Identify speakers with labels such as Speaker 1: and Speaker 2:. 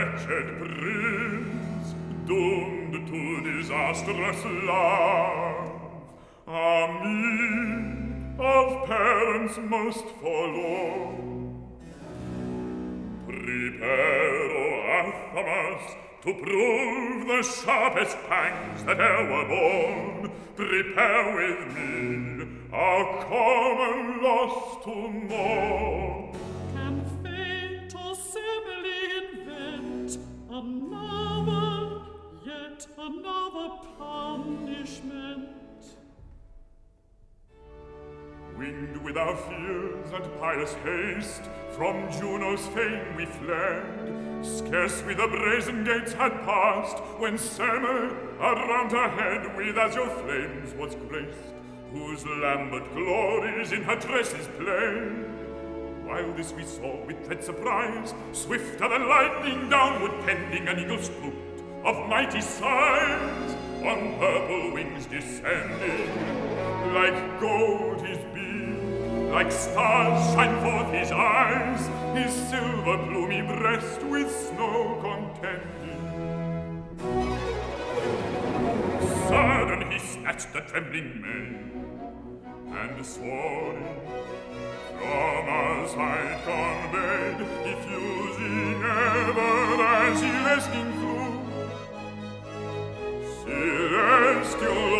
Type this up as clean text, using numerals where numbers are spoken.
Speaker 1: wretched prince, doomed to disastrous love. Ah me, of parents most forlorn, prepare, O Athamas, to prove the sharpest pangs that e'er were born. Prepare with me our common loss to mourn.
Speaker 2: Can fate or simile invent another, yet another punishment?
Speaker 1: Winged with our fears and pious haste, from Juno's fane we fled. Scarce we the brazen gates had passed, when Semele around her head with azure flames was graced, whose lambent glories in her tresses played. While this we saw with dread surprise, swifter than lightning downward pending an eagle's swoop of mighty size, on purple wings descending. Like gold his beam, like stars shine forth his eyes, his silver plumy breast with snow contending. Sudden he snatched the trembling mane, and soaring from our sight conveyed, diffusing ever as he lessening flew, celestial